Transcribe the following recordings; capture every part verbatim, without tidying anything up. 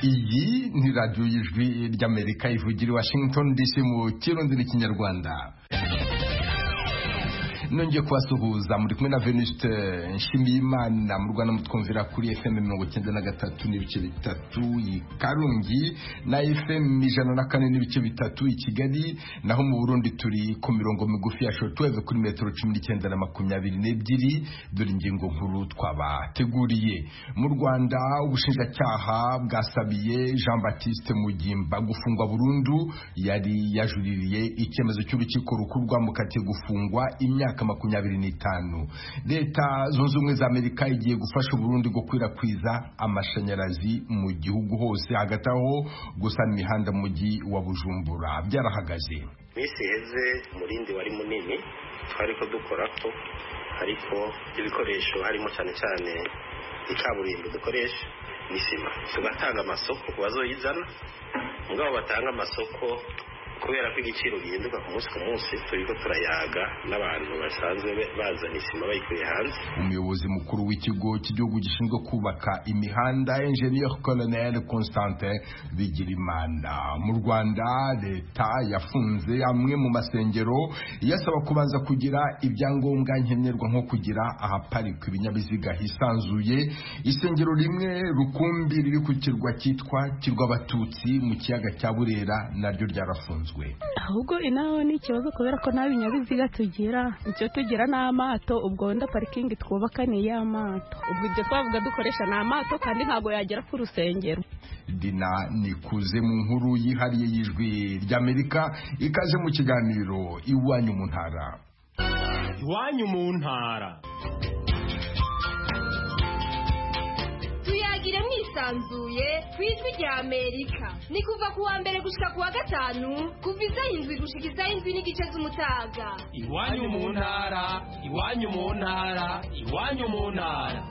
Iyi ni radio y'ijwi ry'Amerika ivugira i Washington D C mu kirundi n'ikinyarwanda. Nongeye kubasuhuza muri kumwe na Venuste Nshimiyimana mu Rwanda mutwumvira kuri F M mirongo icyenda na gatatu n'ibice bitatu i Karungi na F M ijana na kane n'ibice bitatu i Kigali, naho mu Burundi turi ku mirongo migufi ya shortwave kuri metero cumi n'icyenda na makumyabiri n'ebyiri. Dore ingingo nkuru twabateguriye. Mu Rwanda ubushinjacyaha bwasabiye Jean Baptiste Mugimba gufungwa burundu, yari yajuririye icyemezo cy'urukiko rukuru rwamukatiye gufungwa imyaka makumyabiri n'itanu. Leta zunze ubumwe za Amerika igiye gufasha Burundi gukwirakwiza amashanyarazi mu gihugu hose, hagati aho gusana imihanda mu mujyi wa Bujumbura byarahagaze. Misi heze umurindi wari munini twari ko dukora ko, ariko ibikoresho harimo cyane cyane ikaburimbo dukoresha n'isima, tugatanga amasoko ku bazoyizana. Mugabo batanga amasoko kubera ko igiciro gihinduka ku munsi ku munsi, turiko turayaga n'abantu basanzwe bazana isima bayikuye hanze. Umuyobozi mukuru w'ikigo cy'igihugu gishinzwe kubaka imihanda, Engineer Colonel Constantin Bigirimana. Mu Rwanda leta yafunze amwe mu masengero yasaba kubanza kugira ibyangombwa nkenerwa nko kugira ahaparikwa ibinyabiziga hisanzuye. Isengero rimwe rukumbi riri ku kirwa cyitwa Kirwa Abatutsi mu kiyaga cya Burera naryo ryarafunzwe. Ahubwo inaho ni ikibazo kubera ko nta binyabiziga tugira, icyo tugira n'amato. Ubwo wenda parikingi twubaka ni y'amato, ubwo ibyo twavuga dukoresha ni amato kandi ntabwo yagera ku rusengero. Dina Nikuze mu nkuru yihariye y'ijwi ry'Amerika, ikaze mu kiganiro Iwanyu mu Ntara. Iwanyu mu Ntara tuyagire mwisanzuye kwijwi rya Amerika. Ni kuva kuwa mbere gushika kuwa gatanu kuva isaha indwi gushika isaha indwi n'igice z'umutaga. Iwanyu mu Ntara, Iwanyu mu Ntara, Iwanyu mu Ntara.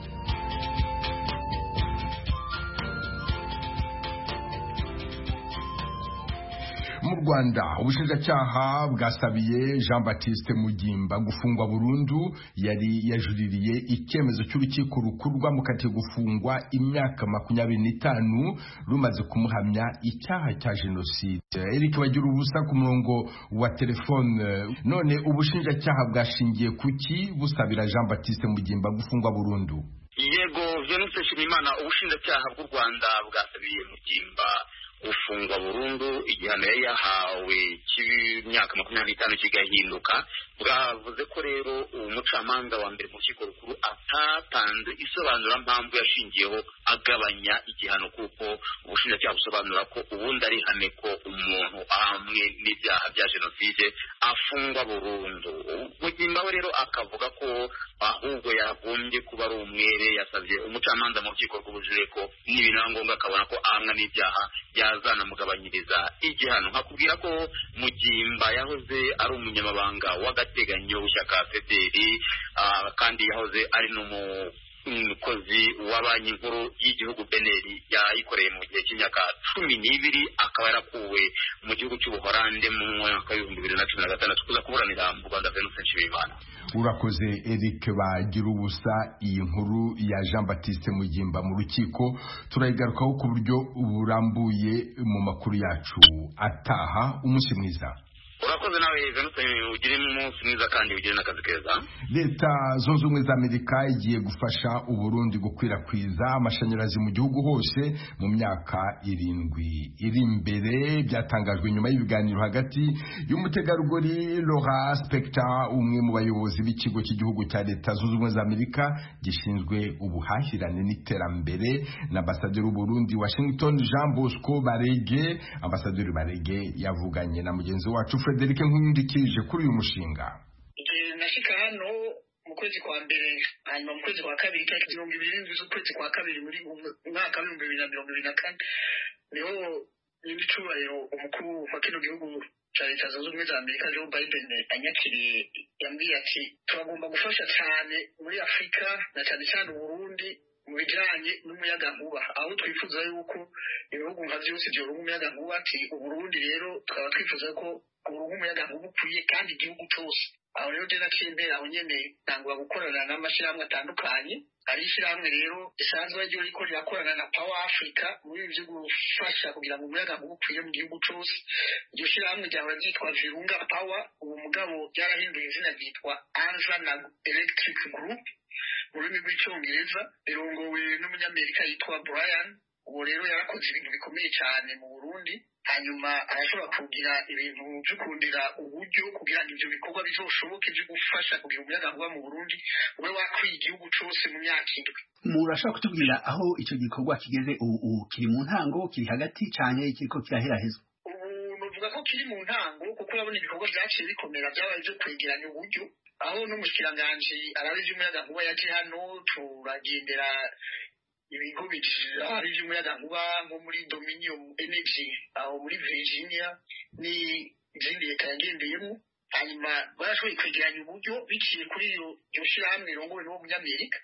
Mu Rwanda ubushinjacyaha bwasabiye Jean Baptiste Mugimba gufungwa burundu, yari yajuririye icyemezo cy'urukiko rukuru rwamukatiye gufungwa imyaka makumyabiri n'itanu rumaze kumuhamya icyaha cya jenoside. Eric bagira ubusa ku murongo wa telefone. None ubushinjacyaha bwashingiye kuki busabira Jean Baptiste Mugimba gufungwa burundu? Yego Venuste Nshimiyimana, ubushinjacyaha bw'u Rwanda bwasabiye Mugimba gufungwa burundu igihano yari yahawe cy'imyaka makumyabiri n'itanu kigahinduka. Bwavuze ko rero umucamanza wa mbere mu rukiko rukuru atatanze isobanura mpamvu yashingiyeho agabanya igihano, kuko ubushinjacyaha busobanura ko ubundi ari ihame ko umuntu ahamwe n'ibyaha bya jenoside afungwa burundu. Mugimba we rero akavuga ko ahubwo yagombye kuba ari umwere. Yasabye umucamanza mu rukiko rw'ubujurire ko n'ibintu ngombwa akabona ko ahamwa n'ibyaha yazanamugabanyiriza igihano. Nkakubwira ko Mugimba yahoze ari umunyamabanga w'agateganyo w'ishyaka P D R, uh, kandi yahoze ari n'umukozi wa banki nkuru y'igihugu B N L yayikoreye mu gihe cy'imyaka cumi n'ibiri, akaba yarakuwe mu gihugu cy'Ubuholande mu mwaka w'ibihumbi bibiri na cumi na gatandatu kuza kuburanira mu Rwanda. Venuste Nshimiyimana. Urakoze Eric bagira ubusa. Iyi nkuru ya Jean Baptiste Mugimba mu rukiko turayigarukaho ku buryo burambuye mu makuru yacu ataha. Umunsi mwiza. Urakoze nawe Venuste, ugire umunsi mwiza kandi ugire n'akazi keza. Leta zunze ubumwe za Amerika igiye gufasha Uburundi gukwirakwiza amashanyarazi mu gihugu hose mu myaka irindwi iri imbere. Byatangajwe nyuma y'ibiganiro hagati y'umutegarugori Laura Spector, umwe mu bayobozi b'ikigo cy'igihugu cya Leta zunze ubumwe za Amerika gishinzwe ubuhahirane n'iterambere, na ambasaderi w'Uburundi Washington Jean Bosco Barege. Ambasaderi Barege yavuganye na mugenzi wacu Frederic Nkundikije kuri uyu mushinga. Nashika hano mu kwezi kwa mbere, hanyuma mu kwezi kwa kabiri tariki mirongo ibiri n'indwi z'ukwezi kwa kabiri muri umwaka w'ibihumbi bibiri na mirongo ibiri na kane, niho nyir'icubahiro umukuru wa kino gihugu cya Leta zunze ubumwe za Amerika Joe Biden anyakiriye. Yambwiye ati turagomba gufasha cyane muri Afurika na cyane cyane Uburundi mu bijyanye n'umuyagankuba, aho twifuza yuko ibihugu nka byose byoronka umuyagankuba. Ati Uburundi rero tukaba twifuza ko uburonka umuyagankuba ukwiye kandi igihugu cyose aho rero je naciye mbere aho nyene ntangura gukorana n'amashirahamwe atandukanye. Hari ishyirahamwe rero risanzwe ryo riko rirakorana na Power Africa muri ivyo gufasha kugira ngo umuyagankuba ukwiye mu gihugu cose. Iryo shyirahamwe ryahora ryitwa Virunga Power, ubu mugabo ryarahinduye izina ryitwa Anzana Electric Group mu rurimi rw'icyongereza, rirongowe n'umunyamerika yitwa Brian. Ubu rero yarakoze ibintu bikomeye cyane mu Burundi, hanyuma arashobora kugira ibintu byo kurondera uburyo kugira ngo ivyo bikorwa bizoshoboke byo gufasha kugira umuyagankuba mu Burundi ube wakwiye igihugu cose mu myaka indwi. Murashobora kutubwira aho ico gikorwa kigeze ubu? Kiri mu ntango, kiri hagati canke kiriko kiraherahezwa? Ubu novuga ko kiri mu ntango, kuko urabona ibikorwa vyaciye bikomera vyabaye vyo kwegeranya uburyo, aho n'umushikiranganji arabe ivy'umuyagankuba yaje hano, turagendera ibigo hari ivy'umuyagankuba nko muri Dominion Energy aho muri Virginia ni izindi leta yagendeyemo, hanyuma barashoboye kwegeranya uburyo biciye kuri iyo shirahamwe irongowe n'uwo munyamerika,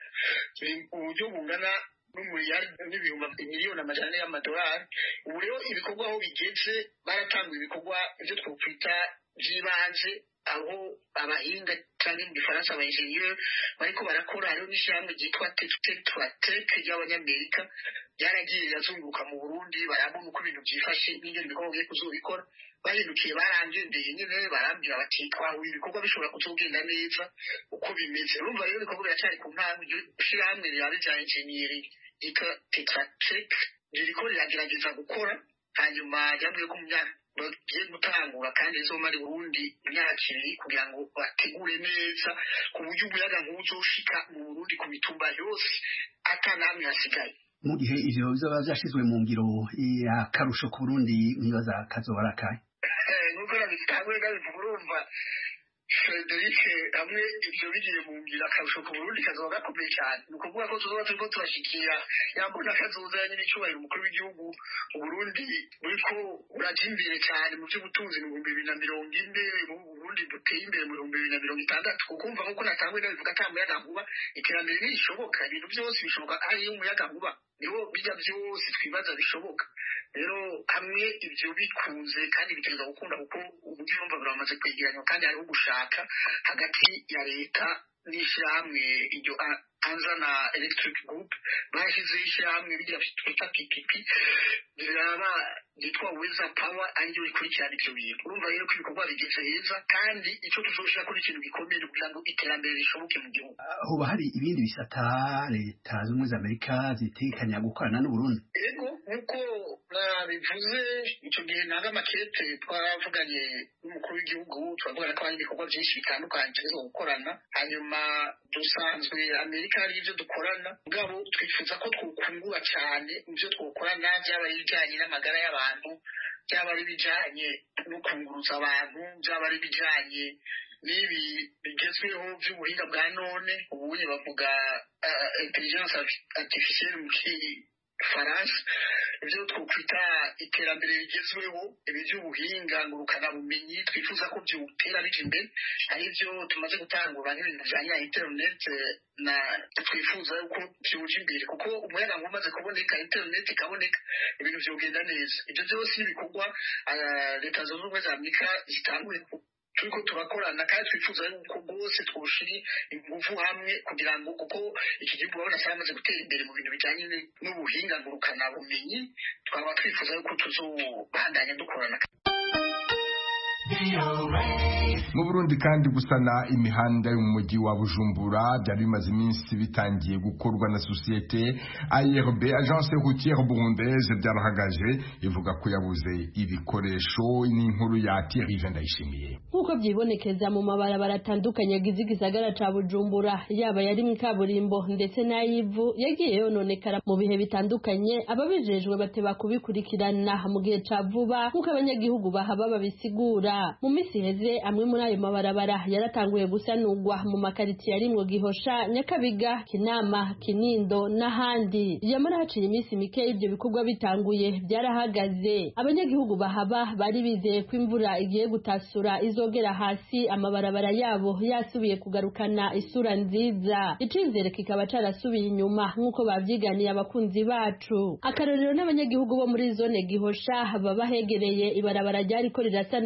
uburyo bungana n'umuriyari n'ibihumbi miliyoni amajana y'amadolari. Ubu rero ibikorwa aho bigeze, baratanga ibikorwa ivyo twokwita vy'ibanze, aho abahinga cyangwa mu gifaransa aba ingenieur bariko barakora. Hariho n'ishyirahamwe ryitwa Tetratek ry'abanyamerika ryaragiye rirazunguruka mu Burundi, barabona uko ibintu vyifashe n'ingene ibikorwa bigiye kuzobikora. Bahindukiye barangendeye nyene barambwira bati twahuye ibikorwa bishobora kuzogenda neza uko bimeze. Urumva rero ibikorwa biracyari ku ntango. Iryo shyirahamwe rirabe rya engineering ryitwa Tetratek ririko riragerageza gukora, hanyuma ryambwiye ko mu myaka bagiye gutangura kandi izomara i Burundi imyaka ibiri kugira ngo bategure neza ku buryo umuyagankuba uzoshika mu Burundi ku mitumba yose ata namwe hasigaye. Mu gihe ivyo bizoba vyashizwe mu ngiro, akarusho ku Burundi nibaza kazoba ari akahe? Nuko nabitangure ndabivuga, urumva Frederic, hamwe ivyo bigiye mu ngiro akarusho ku Burundi kazoba gakomeye cyane. Ni ukuvuga ko tuzoba turiko turashikira yambona kazoza nyine icyubahiro umukuru w'igihugu. Uburundi buriko buraja imbere cyane mu by'ubutunzi mu bihumbi bibiri na mirongo ine, Uburundi buteye imbere mu bihumbi bibiri na mirongo itandatu. Ukumva nk'uko natangwe ndabivuga ata muyagankuba iterambere ntishoboka, ibintu byose bishoboka hariyo umuyagankuba, niho bijya byose twibaza bishoboka. Rero hamwe ivyo bikunze kandi biterwa gukunda, kuko uburyo yumva buramaze kwegeranywa kandi hariho gushaka hagati ya leta n'ishyirahamwe iryo Anzana Electric Group. Bashizeho ishyirahamwe bigira twita P P P riraba ryitwa Weather Power, ariyo rikurikirana ivyo bintu. Urumva rero ko ibikorwa bigeze heza, kandi ico tuzoshira kuri ikintu gikomeye kugira ngo iterambere rishoboke mu gihugu. Hoba hari ibindi bisata leta z'ubumwe za Amerika zitekanya gukorana n'Uburundi? Ego nkuko nabivuze ico gihe nanga makete twaravuganye n'umukuru w'igihugu, turavugana ko hari ibikorwa byinshi bitandukanye tuzo gukorana, hanyuma dusanzwe Amerika hari ivyo dukorana, mugabo twifuza ko twokungura cyane ivyo twokorana, byaba ibijanye n'amagara y'abantu, byaba ari bijanye no kunguruza abantu, byaba ari bijanye n'ibi bigezweho by'ubuhinga bwa none. Ubuye bavuga intelligence artificielle mu Faransa, ivyo twokwita iterambere rigezweho, ibi by'ubuhinga ngurukana bumenyi twifuza ko byutera bije imbere. Ari byo tumaze gutangura nk'ibintu bijanye na internet, na twifuza yuko byuje imbere, kuko umuyagankuba umaze kuboneka, internet ikaboneka, ibintu vyogenda neza. Ivyo byose ibikorwa leta zunze ubumwe za Amerika zitanguye turiko turakorana, kandi twifuza yuko bose twoshira ingufu hamwe kugira ngo, kuko iki gihugu babona cyamaze gutera imbere mu bintu bijanye n'ubuhinga ngurukana bumenyi, twaba twifuza yuko tuzobandanya dukorana. Mu Burundi kandi gusana imihanda yo mu mujyi wa Bujumbura byari bimaze iminsi bitangiye gukorwa na societe A R B, Agence Routière Burundaise, byarahagaje ivuga ko yabuze ibikoresho. N'inkuru ya Thierry Vendayishimiye. Nkuko byibonekeza mu mabarabara atandukanye agize igisagara ca Bujumbura, yaba yari mu kaburimbo ndetse n'ayivu, yagiye yononekara mu bihe bitandukanye. Ababijejwe bateba kubikurikirana mu gihe ca vuba nkuko abanyagihugu bahaba babisigura. Mu misi heze amwe muri ayo mabarabara yaratanguye gusanurwa mu makaritiye arimwo Gihosha, Nyakabiga, Kinama, Kinindo n'ahandi. Yamara haciye imisi mike ibyo bikorwa bitanguye byarahagaze. Abanyagihugu bahaba bari bizeye ko imvura igiye gutasura izogera hasi amabarabara yabo yasubiye kugarukana isura nziza. Icizere kikaba carasubiye inyuma nkuko bavyiganiye abakunzi bacu. Akarorero n'abanyagihugu bo muri zone Gihosha baba hegereye ibarabara ryari ko rirasanurwa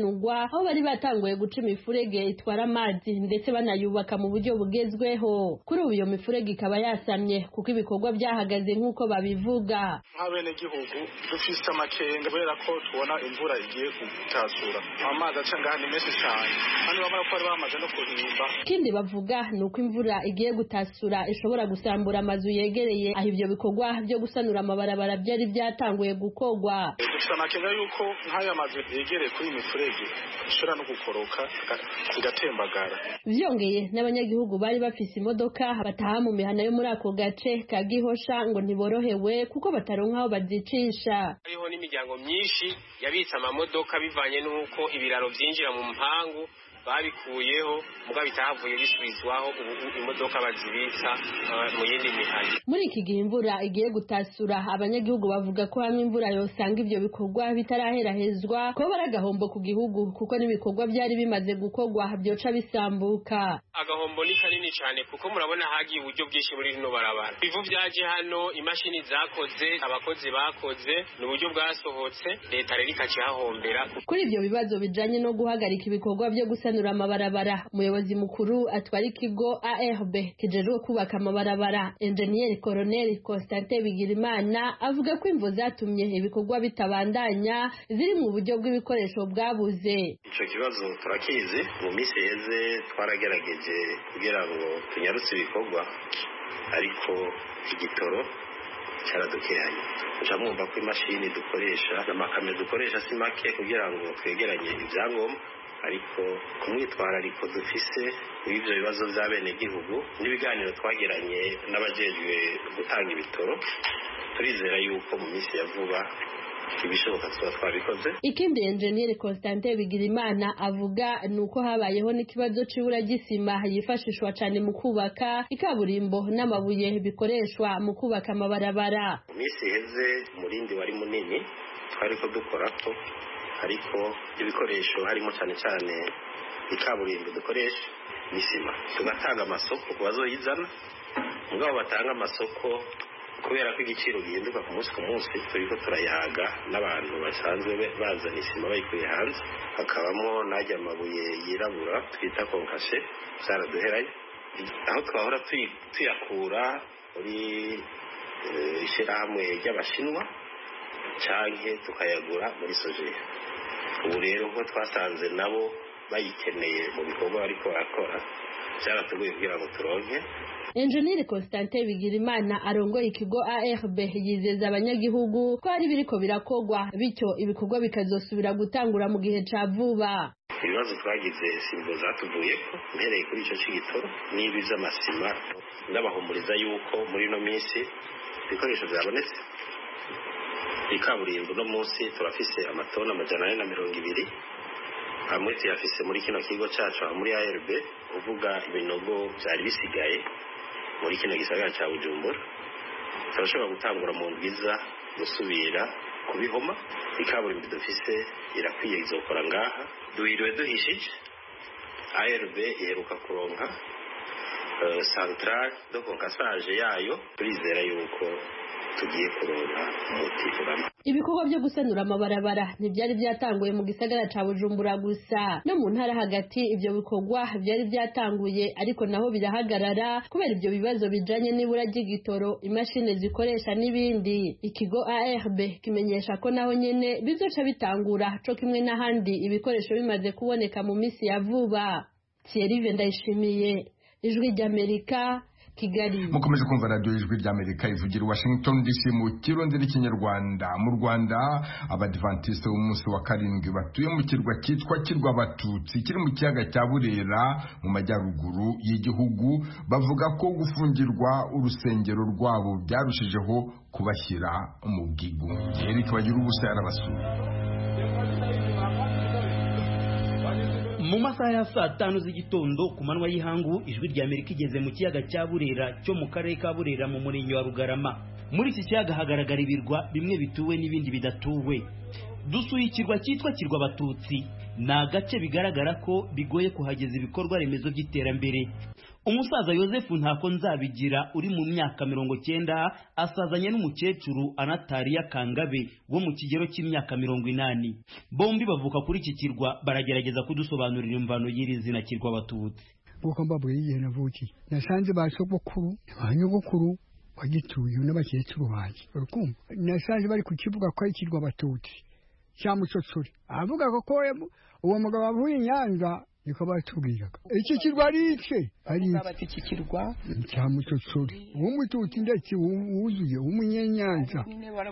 aho bari batanguye guca imifurege itwara amazi ndetse banayubaka mu buryo bugezweho. Kuri ubu iyo mifurege ikaba yasamye kuko ibikorwa byahagaze nk'uko babivuga. Nk'abene gihugu dufise amakenga kubera ko tubona imvura igiye gutasura, amazi aca ngaha ni menshi cyane kandi bamara ko bari bamaze no kuhimba. Ikindi bavuga ni uko imvura igiye gutasura ishobora gusambura amazu yegereye aho ibyo bikorwa byo gusanura amabarabara byari byatanguye gukogwa. Dufise amakenga yuko nk'aya mazu yegereye kuri iyi mifurege ishobora no gukoroka igatembagara. Vyongeye n'abanyagihugu bari bafise imodoka bataha mu mihana yo muri ako gace ka Gihosha ngo ntiborohewe kuko bataronka aho bazicisha. Hariho n'imiryango myinshi yabitse amamodoka bivanye n'uko ibiraro byinjira mu mpangu babikuyeho muga bitahavuye bisubizwaho ubu imodoka bazibitsa uh, mu yindi mihana. Muri iki gihe imvura igiye gutasura abanyagihugu bavuga ko hamwe imvura yosanga ibyo bikorwa bitaraherahezwa ko baragahombo ku gihugu kuko n'ibikorwa byari bimaze gukorwa byoca bisambuka. Agahombo ni kanini cyane kuko murabona hagiye uburyo bwinshi muri rino barabara. Bivu byaje hano, imashini zakoze, abakozi bakoze, n'uburyo bwasohotse, leta rero ikacihahombera. Kuri ibyo bibazo bijanye no guhagarika ibikorwa byo gusanura amabarabara, umuyobozi mukuru atwara ikigo A R B kijejwe kubaka amabarabara Engineer Colonel Constantin Bigirimana avuga ko imvo zatumye ibikorwa bitabandanya ziri mu buryo bw'ibikoresho bwabuze. Ico kibazo turakizi, mu minsi yeze twaragerageje kugira ngo tunyarutse ibikorwa ariko igitoro cyaradukehanye. Uca mwumva ko imashini dukoresha n'amakamyo dukoresha si make kugira ngo twegeranye ibyangombwa, ariko kumwitwarariko dufise ibyo bibazo by'abenegihugu n'ibiganiro twagiranye n'abajejwe gutanga ibitoro, turizera yuko mu minsi ya vuba ibishoboka tuba twabikoze. Ikindi Engineer Constantin Bigirimana avuga nuko habayeho n'ikibazo c'ibura gisima yifashishwa cyane mu kubaka ikaburimbo n'amabuye bikoreshwa mu kubaka amabarabara. Mu minsi heze umurindi wari munini twariko dukora ko, ariko ibikoresho harimo cyane cyane ikaburimbo dukoresha n'isima, tugatanga amasoko ku bazoyizana. Mugabo batanga amasoko kubera ko igiciro gihinduka ku munsi ku munsi, turiko turayaga n'abantu basanzwe bazana isima bayikuye hanze, hakabamo najya amabuye yirabura twita konkashe zaraduheranye, aho twahora tuyakura muri ishyirahamwe ry'abashinwa canke tukayagura muri Sojeya. Ubu rero ko twasanze nabo bayikeneye mu bikorwa bariko barakora, byaratugoye kugira ngo turonke. Engineer Constantin Bigirimana arongoye ikigo A R B yizeza abanyagihugu ko ari biriko birakogwa bityo ibikorwa bikazosubira gutangura mu gihe ca vuba. Ibibazo twagize simbo zatuvuye ko mpereye kuri ico cigitoro n'ibi vy'amasima, ndabahumuriza yuko muri no minsi ibikoresho byabonetse. Ikaburimbo no munsi turafise amatona amajana ane na mirongo ibiri, hamwe tuyafise muri kino kigo cacu muri A R B, uvuga ibinogo byari bisigaye muri kino gisagara ca Bujumbura. Turashobora gutangura mu ndwiza gusubira kubihoma. Ikaburimbo dufise irakwiye izokora ngaha, duhiriwe duhishije. A R B iheruka kuronka uh, central de concassage yayo, turizera yuko tugiye kuronka umuti urama. Ibikorwa byo gusanura amabarabara ntibyari byatanguye mu gisagara ca Bujumbura gusa, no mu ntara hagati ibyo bikorwa byari byatanguye, ariko naho birahagarara kubera ibyo bibazo bijanye n'ibura ry'igitoro, imashini zikoresha n'ibindi. Ikigo A R B kimenyesha ko naho nyene bizoca bitangura co kimwe n'ahandi ibikoresho bimaze kuboneka mu misi ya vuba. Thierry Ndayishimiye, Ijwi ry'Amerika, Kigali. Mukomeje kumva radio Ijwi ry'Amerika ivugira Washington D C mu kirundi n'ikinyarwanda. Mu Rwanda abadventiste b'umunsi wa karindwi batuye mu kirwa cyitwa Kirwa Abatutsi kiri mu kiyaga cya Burera mu majyaruguru y'igihugu bavuga ko gufungirwa urusengero rwabo byarushijeho kubashyira mu bwigunge. Eric bagira ubusa yarabasuye. Mu masaha ya saa tanu z'igitondo ku manwa y'ihangu Ijwi ry'Amerika igeze mu kiyaga cya Burera cyo mu karere ka Burera mu murenge wa Rugarama. Muri iki kiyaga hagaragara ibirwa bimwe bituwe n'ibindi bidatuwe. Dusuye ikirwa cyitwa Kirwa Abatutsi, ni agace bigaragara ko bigoye kuhageza ibikorwa remezo by'iterambere. umusaza Yosefu ntako nzabigira uri mu myaka mirongo cyenda asazanye n'umukecuru Anatariya Kangabe wo mu kigero cy'imyaka mirongo inani. Bombi bavuka kuri iki kirwa, baragerageza kudusobanurira imvano y'iri zina kirwa Abatutsi. Kuko mbabwiye igihe navukiye nasanze ba sogokuru ba nyogokuru bagituye n'abakecuru banjye urukumva nasanze bari kukivuga ko ari kirwa Abatutsi cya Mucotsori avuga ko uwo mugabo avuye Nyanza niko batubwiraga iki kirwa ari ice ari iki kirwa cya Mucotsori uwo Mututsi ndetse wuzuye umunyenyanza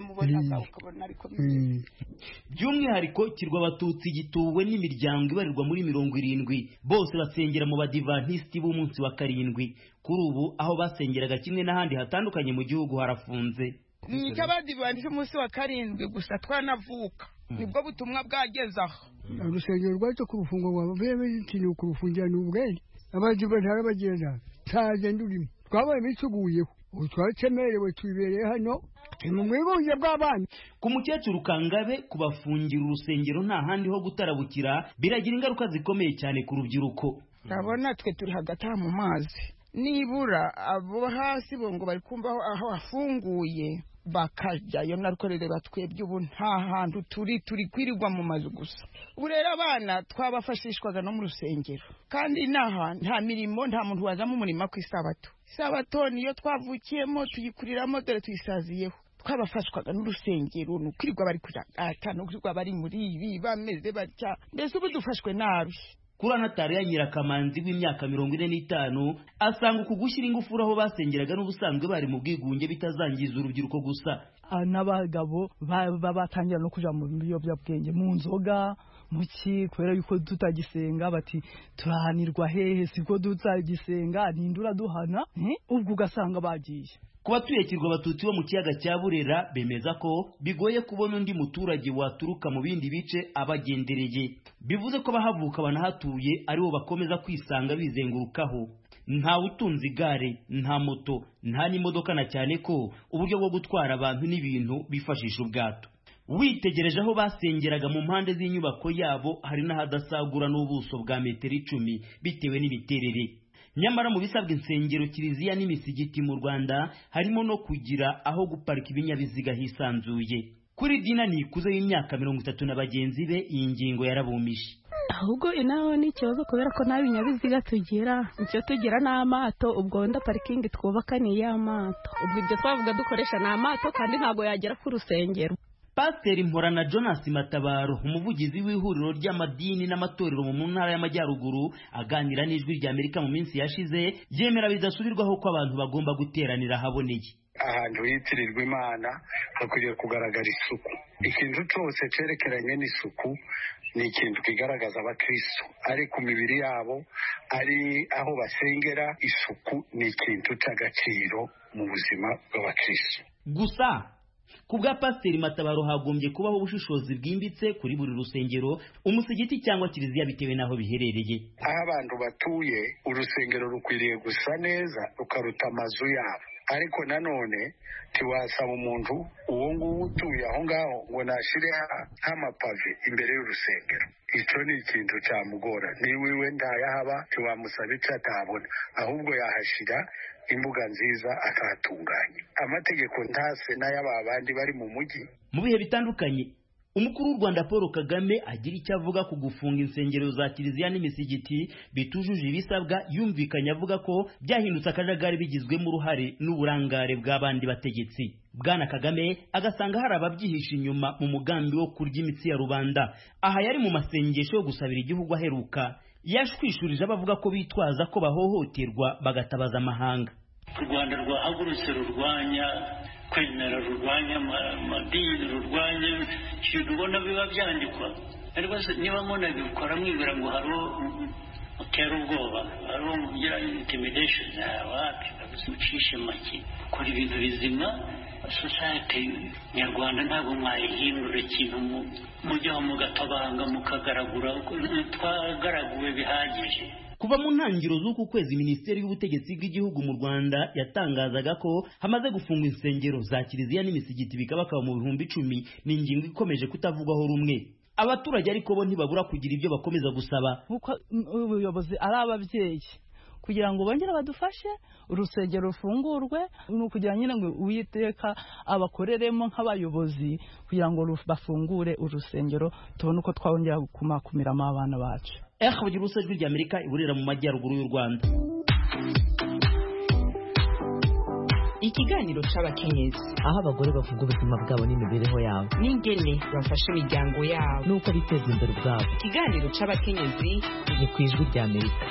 by'umwihariko kirwa Abatutsi gituwe n'imiryango ibarirwa muri mirongo irindwi, bose basengera mu Badivantiste b'umunsi wa karindwi. Kuri ubu aho basengeraga kimwe n'ahandi hatandukanye mu gihugu harafunze. Ni cy'Abadivantiste umunsi wa karindwi gusa twanavuka nibwo butumwa bwagezaho. Urusengero rwacu ku rufungo rwa bebe kintu ku rufungira n'ubwenge Abadivantiste barabagenda taze ndurimi twabaye bisuguyeho utwacemerewe twibereye hano mu mwibunge bw'abana. Ku mukecuru Kangabe kubafungira urusengero nta handi ho gutarabukira biragira ingaruka zikomeye cyane ku rubyiruko. Urabona twe turi hagati mu mazi, nibura abo hasi bo ngo bari kumva aho hafunguye bakajyayo narukorere batwebye ubu nta hantu turi turi kwirirwa mu mazu gusa. Ubu rero abana twabafashishwaga no mu rusengero kandi naha nta mirimo, nta muntu wazamo umurimo ku isabato. Isabato niyo twavukiyemo tuyikuriramo dore tuyisaziyeho. Twabafashwaga n'urusengero nukwirirwa bari kujagata no kwirirwa bari muri ibi bameze batya, mbese ubu dufashwe nabi. Kuri Anatariya Nyirakamanzi w'imyaka mirongo ine n'itanu asanga uku gushyira ingufuri aho basengeraga n'ubusanzwe bari mu bwigunge bitazangiza urubyiruko gusa. N'abagabo batangira no kuja mu biyobyabwenge mu nzoga muki kubera yuko tutagisenga bati turahanirwa hehe siko tutagisenga nindura duhana ubwo ugasanga bagiye. Ku batuye kirwa Abatutsi bo mu kiyaga cya Burera bemeza ko bigoye kubona undi muturage waturuka mu bindi bice abagendereye, bivuze ko bahavuka banahatuye aribo bakomeza kwisanga bizengurukaho. Nta utunze igare, nta moto, nta n'imodoka, na cyane ko uburyo bwo gutwara abantu n'ibintu bifashisha ubwato. Witegereje aho basengeraga mu mpande z'inyubako yabo hari n'ahadasagura n'ubuso bwa metero icumi bitewe n'imiterere. Nyamara mu bisabwa insengero, kiliziya n'imisigiti mu Rwanda harimo no kugira aho guparika ibinyabiziga hisanzuye. Kuri Dina Nikuze y'imyaka mirongo itatu na bagenzi be iyi ngingo yarabumishe. Ahubwo inaho ni ikibazo kubera ko nta binyabiziga tugira, icyo tugira n'amato, ubwo wenda parikingi twubaka ni y'amato, ubwo ibyo twavuga dukoresha ni amato kandi ntabwo yagera ku rusengero. Pasiteri Mporana Jonas Matabaro, umuvugizi w'ihuriro ry'amadini n'amatorero mu ntara y'Amajyaruguru, aganira n'ijwi rya Amerika mu minsi yashize, yemera bidasubirwaho ko abantu bagomba guteranira haboneye. Ahantu hitirirwa Imana hakwiriye kugaragara isuku. Ikintu cyose cyerekeranye n'isuku ni ikintu kigaragaza abakristo, ari ku mibiri yabo, ari aho basengera. Isuku ni ikintu cy'agaciro mu buzima bw'abakristo. Gusa ku bwa Pasiteri Matabaro hagombye kubaho ubushishozi bwimbitse kuri buri rusengero, umusigiti cyangwa kiliziya bitewe n'aho biherereye. Aho abantu batuye urusengero rukwiriye gusa neza rukaruta amazu yabo, ariko nanone tiwasaba umuntu uwo nguwo utuye aho ngaho ngo nashire nk'amapave imbere y'urusengero. Icyo ni ikintu cyamugora. Niwiwe ndayahaba tiwamusaba icyo atabona, ahubwo yahashira imbuga nziza akatunganya. Amategeko ntase n'ay'aba bandi bari mu mujyi. Mu bihe bitandukanye umukuru w'u Rwanda Paul Kagame agira icyo avuga ku gufunga insengero za kiliziya n'imisigiti bitujuje ibisabwa, yumvikanye avuga ko byahindutse akajagari bigizwemo uruhare n'uburangare bw'abandi bategetsi. Bwana Kagame agasanga hari ababyihisha inyuma mu mugambi wo kurya imitsi ya rubanda. Aha yari mu masengesho yo gusabira igihugu aheruka, yashwishurije abavuga ko bitwaza ko bahohoterwa bagatabaza amahanga. U Rwanda rwahagurutse rurwanya kwemera, rurwanya amadini, rurwanya ibintu ubona biba byandikwa. Ariko niba munabikora mwibwira ngo hariho utera ubwoba, hariho mugira intimidation, wapi ucishe make, ukora ibintu bizima. Society nyarwanda ntabwo mwayihindura ikintu mujyaho mugatabanga mukagaragura, twagaraguwe bihagije. Kuva mu ntangiriro z'uku kwezi Minisiteri y'Ubutegetsi bw'Igihugu mu Rwanda yatangazaga ko hamaze gufungwa insengero za kiliziya n'imisigiti bikabakaba mu bihumbi icumi. Ni ingingo ikomeje kutavugwaho rumwe. Abaturage ariko bo ntibabura kugira ibyo bakomeza gusaba. Nkuko ubuyobozi ari ababyeyi, kugira ngo bongere badufashe urusengero rufungurwe, ni ukugira nyine ngo Uwiteka abakoreremo nk'abayobozi kugira ngo bafungure urusengero tubone uko twongera kumakumiramo abana bacu. Eh bagira urusengero ry'Amerika iburira mu majyaruguru y'u Rwanda. Ikiganiro c'abakenyezi aho abagore bavuga ubuzima bwabo n'imibereho yabo n'ingene bafasha imiryango yabo nuko biteza imbere ubwabo. Ikiganiro c'abakenyezi ni ku Ijwi ry'Amerika.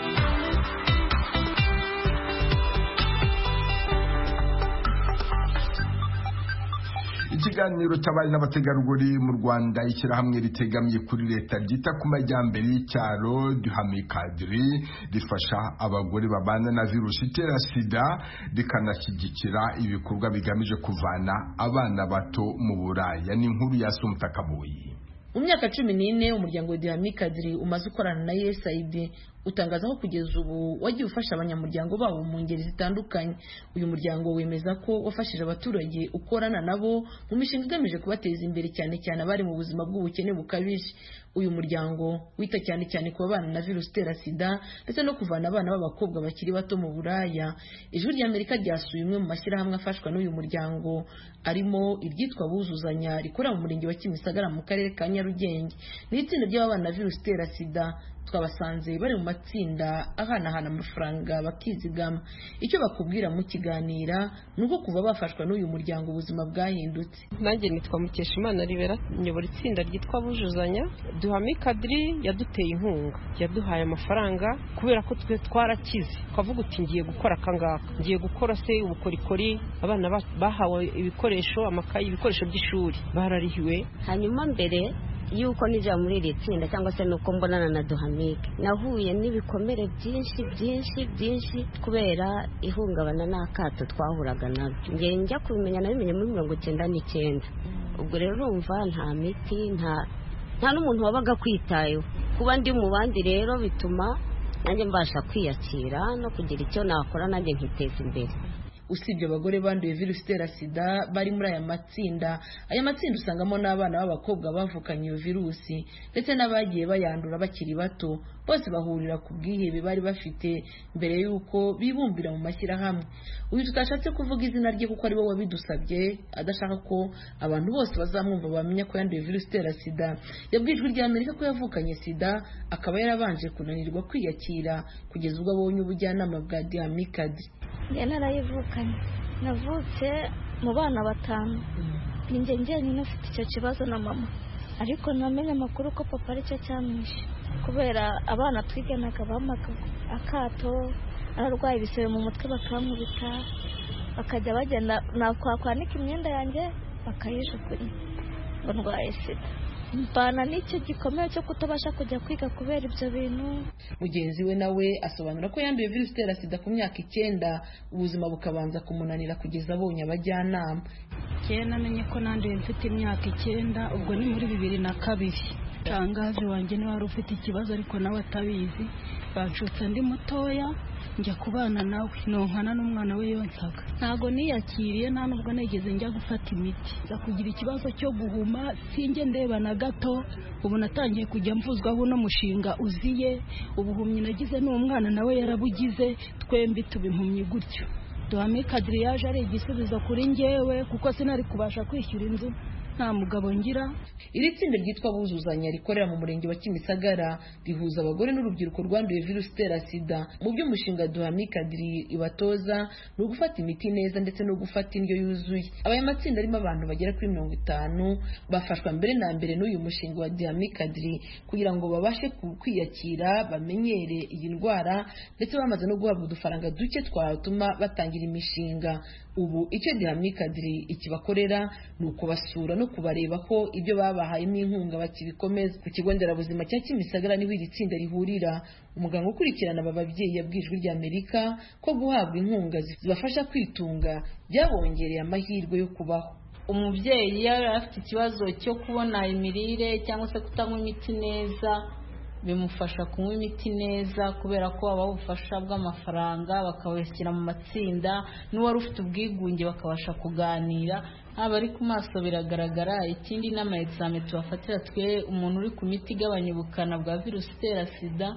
Ikiganiro cy'abari n'abategarugori mu Rwanda ishyirahamwe ritegamiye kuri leta ryita ku majyambere y'icyaro Duhame Cadre rifasha abagore babana na virusi itera sida rikanashyigikira ibikorwa bigamije kuvana abana bato mu buraya. Ni inkuru ya Sumutakaboyi. Mu myaka cumi n'ine umuryango wa Duhame Cadre umaze ukorana na U S A I D utangaza ko kugeza ubu wagiye ufasha abanyamuryango babo mu ngeri zitandukanye. Uyu muryango wemeza ko wafashije abaturage ukorana nabo mu mishinga igamije kubateza imbere cyane cyane abari mu buzima bw'ubukene bukabije. Uyu muryango wita cyane cyane ku babana na virusi itera sida ndetse no kuvana abana b'abakobwa bakiri bato mu buraya. Ijwi ry'Amerika ryasuye umwe mu mashyirahamwe afashwa n'uyu muryango arimo iryitwa Buzuzanya rikorera mu murenge wa Kimisagara mu karere ka Nyarugenge. Ni itsinda ry'ababana na virusi itera sida twabasanze bari mu matsinda ahanahana amafaranga bakizigama. Icyo bakubwira mu kiganira nuko kuva bafashwa n'uyu muryango ubuzima bwahindutse. Nanjye nitwa Mukeshimana Ribera, nyobora itsinda ryitwa Bujuzanya. Duhame Cadre yaduteye inkunga, yaduhaye amafaranga kubera ko twe twarakize, twavuga uti ngiye gukora kangaka, ngiye gukora se ubukorikori, abana bahawe ibikoresho, amakayi, ibikoresho by'ishuri bararihiwe. Hanyuma mbere yuko nija muri iri tsinda cyangwa se nuko mbonana na Duhame nahuye n'ibikomere byinshi byinshi byinshi kubera ihungabana n'akato twahuraga nabyo. Ngiye njya kubimenya nabimenye muri mirongo icyenda n'icyenda. Ubwo rero urumva nta miti nta nta n'umuntu wabaga kwitayeho. Kuba ndi mu bandi rero bituma nanjye mbasha kwiyakira no kugira icyo nakora nanjye nkiteza imbere. Usibye abagore banduye virusi itera sida bari muri aya matsinda, aya matsinda usangamo n'abana b'abakobwa bavukanye iyo virusi ndetse n'abagiye bayandura bakiri bato. Bose bahurira ku bwihebe bari bafite mbere y'uko bibumbira mu mashyirahamwe. Uyu tutashatse kuvuga izina rye kuko ari we wabidusabye adashaka ko abantu bose bazamwumva bamenya ko yanduye virusi itera sida. Yabwiye Ijwi ry'Amerika ko yavukanye sida akaba yarabanje kunanirwa kwiyakira kugeza ubwo abonye ubujyanama bwa Duhame Cadre. Njye narayivukanye, navutse mu bana batanu, ninjye njyenyine ufite icyo kibazo na mama, ariko namenye amakuru ko papa aricyo cyamwishe kubera abana twiganaga bamaga akato, ararwaye ibisebe mu mutwe bakankubita, bakajya bagenda nakwanika imyenda yanjye bakayijugunya ngo ndwaye sida. Mbana n'icyo gikomeye cyo kutabasha kujya kwiga kubera ibyo bintu. Mugenzi we nawe asobanura ko yanduye virusi itera sida ku myaka icyenda, ubuzima bukabanza kumunanira kugeza abonye abajyanama. Cyenda namenye ko nanduye mfite imyaka icyenda, ubwo ni muri bibiri na kabiri. Tangazi wanjye niwe wari ufite ikibazo ariko nawe atabizi, bacutse ndi mutoya njya kubana nawe nonkana n'umwana we yonsaga. Ntago niyakiriye nta nubwo negeze njya gufata imiti, za kugira ikibazo cyo guhuma sinjye ndeba na gato. Ubu natangiye kujya mvuzwa buno mushinga uziye, ubuhumyi nagize n'umwana nawe yarabugize, twembi tubimpumye gutyo. Duhame Cadre yaje ari igisubizo kuri njyewe kuko sinari kubasha kwishyura inzu nta mugabo ngira. Iri tsinda ryitwa Buzuzanya rikorera mu murenge wa Kimisagara rihuza abagore n'urubyiruko rwanduye virusi itera sida. Mu by'umushinga Duhame Cadre ibatoza ni ugufata imiti neza ndetse no gufata indyo yuzuye. Aya matsinda arimo abantu bagera kuri mirongo itanu bafashwa mbere na mbere n'uyu mushinga wa Duhame Cadre kugira ngo babashe kwiyakira, bamenyere iyi ndwara ndetse bamaze no guhabwa udufaranga duke twatuma batangira imishinga. Ubu icyo Duhame Cadre ikibakorera ni ukubasura no kubareba ko ibyo babahayemo inkunga bakibikomeza. Ku kigo nderabuzima cya Kimisagara niho iri tsinda rihurira. Umuganga ukurikirana aba babyeyi yabwiye Ijwi ry'Amerika ko guhabwa inkunga zibafasha kwitunga byabongereye amahirwe yo kubaho. Umubyeyi yari afite ikibazo cyo kubona imirire cyangwa se kutanywa imiti neza, bimufasha kunywa imiti neza kubera ko aba ubufasha bw'amafaranga bakabashyira mu matsinda, n'uwari ufite ubwigunge bakabasha kuganira. Haba ari ku maso biragaragara. Ikindi n'ama examen tubafatira twe umuntu uri ku miti igabanya ubukana bwa virusi itera sida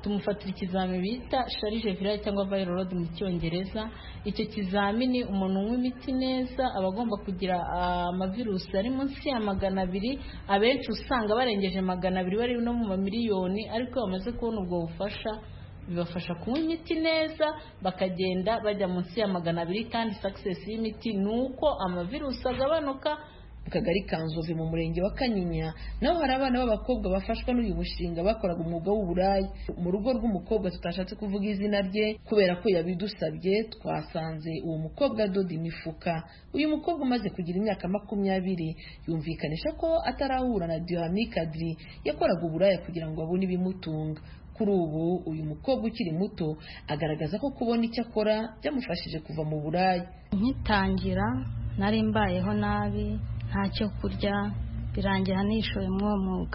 tumufatira ikizamini bita sharije virale cyangwa viral load mu cyongereza. Icyo kizamini umuntu unywa imiti neza aba agomba kugira amavirusi ari munsi ya magana abiri, abenshi usanga barengeje magana abiri bari no mu mamiliyoni, ariko bamaze kubona ubwo bufasha bibafasha kunywa imiti neza bakagenda bajya munsi ya magana abiri, kandi success y'imiti nuko amavirusi agabanuka. Mu kagari ka Nzove mu murenge wa Kanyinya naho hari abana b'abakobwa bafashwa n'uyu mushinga bakoraga umwuga w'uburaya. Mu rugo rw'umukobwa tutashatse kuvuga izina rye kubera ko yabidusabye, twasanze uwo mukobwa adoda imifuka. Uyu mukobwa umaze kugira imyaka makumyabiri yumvikanisha ko atarahura na Duhami Kadri yakoraga uburaya kugira ngo abone ibimutunga. Kuri ubu uyu mukobwa ukiri muto agaragaza ko kubona icyo akora byamufashije kuva mu buraya. Nkitangira nari mbayeho nabi, ntacyo kurya, birangira nishoye mu uwo mwuga.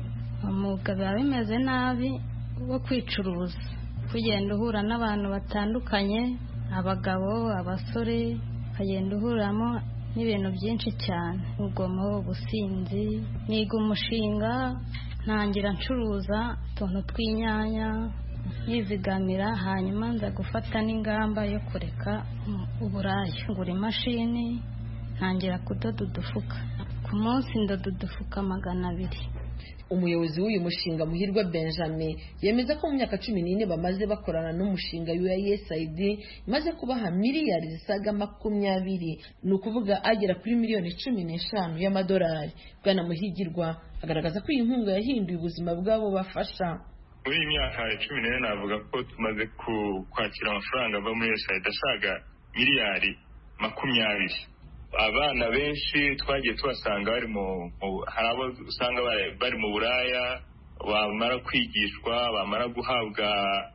Umwuga biba bimeze nabi wo kwicuruza, kugenda uhura n'abantu batandukanye, abagabo, abasore, ukagenda uhuramo n'ibintu byinshi cyane, urugomo, ubusinzi. Niga umushinga ntangira ncuruza utuntu tw'inyanya nizigamira, hanyuma nza gufata n'ingamba yo kureka uburaya. Ngura imashini ntangira kudoda udufuka, ku munsi ndoda udufuka magana abiri. Umuyobozi w'uyu mushinga Muhirwa Benjamin yemeza ko mu myaka cumi n'ine bamaze bakorana n'umushinga U S A I D imaze kubaha miliyari zisaga makumyabiri, ni ukuvuga agera kuri miliyoni cumi n'eshanu y'amadolari. Bwana Muhigirwa agaragaza ko iyi nkunga yahinduye ubuzima bwabo bafasha. Muri iyi myaka cumi n'ine navuga ko tumaze kwakira amafaranga ava muri U S A I D asaga miliyari makumyabiri. Abana benshi twagiye tubasanga bari mu hari abo usanga bari mu buraya, bamara kwigishwa, bamara guhabwa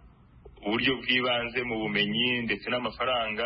uburyo bw'ibanze mu bumenyi ndetse n'amafaranga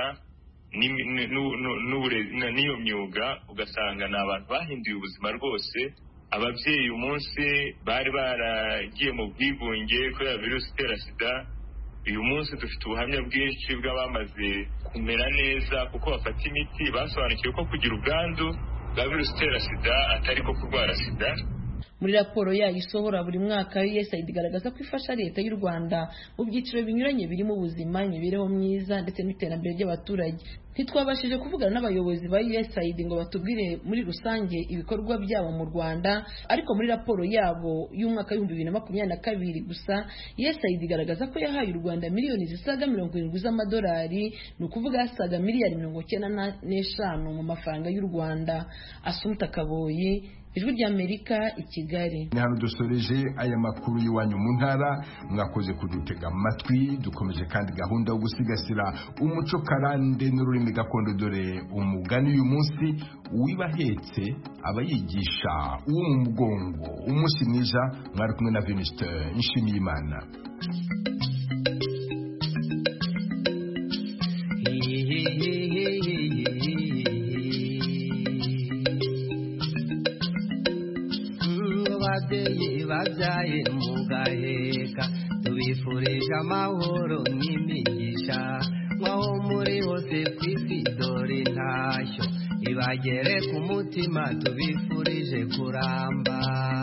n'iyo myuga, ugasanga ni abantu bahinduye ubuzima rwose. Ababyeyi umunsi bari baragiye mu bwigunge kubera virusi itera sida, uyu munsi dufite ubuhamya bwinshi bw'abamaze kumera neza kuko bafata imiti, basobanukiwe ko kugira ubwandu bwa virusi itera sida atari ko kurwara sida. Muri raporo yayo isohora buri mwaka, U S A I D igaragaza ko ifasha leta y'u Rwanda mu byiciro binyuranye birimo ubuzima, imibereho myiza ndetse n'iterambere ry'abaturage. Ntitwabashije kuvugana n'abayobozi ba U S A I D ngo batubwire muri rusange ibikorwa byabo mu Rwanda, ariko muri raporo yabo y'umwaka w'ibihumbi bibiri na makumyabiri na kabiri gusa U S A I D igaragaza ko yahaye u Rwanda miliyoni zisaga mirongo irindwi z'amadolari, ni ukuvuga yasaga miliyari mirongo icyenda n'eshanu mu mafaranga y'u Rwanda. Asumta Kaboyi, Ijwi ry'Amerika, i Kigali. Ni hano dusoreje aya makuru y'iwanyu mu ntara. Mwakoze kudutega amatwi. Dukomeje kandi gahunda yo gusigasira umuco karande n'ururimi gakondo, dore umugani uyu munsi wibahetse abayigisha uwo mu mugongo. Umunsi mwiza, mwari kumwe na Venuste Nshimiyimana. Babyaye mugaheka, tubifurije amahoro n'imigisha, mwaho muri hose kw'isi dore ntashyo ibagere ku mutima, tubifurije kuramba.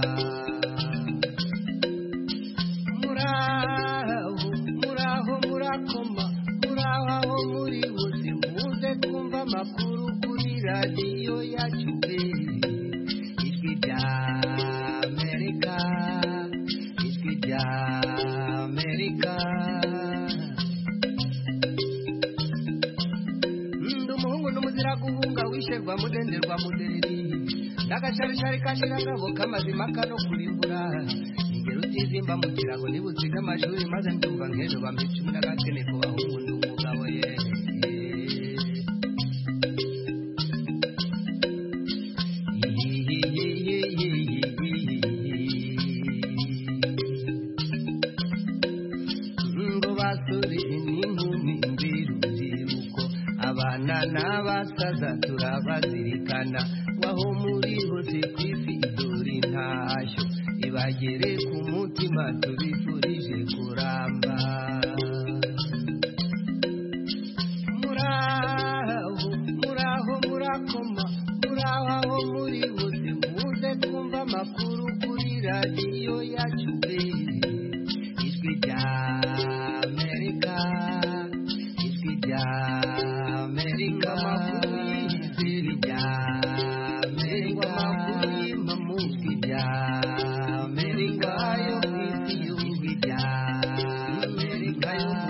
Muraho muraho murakoma, muraho aho muri hose, muze kumva amakuru kuri radiyo yacu, ijwi rya Amerika, ijwi rya Amerika. Ndi umuhungu n'umuzira guhunga, wisherwa mudenderwa mudereri, ndagasharishari kashira ngabo kamazima kano kurimbura, ingero utizimba mu kirago nibutsiga amashuri, maze ndumva nk'ejo bambica umudagakene ku bahungu ndi umugabo ye. N'abasaza turabazirikana, waho muri hose kw'isi dore ntashyo ibagere ku mutima, tubifurije kuramba.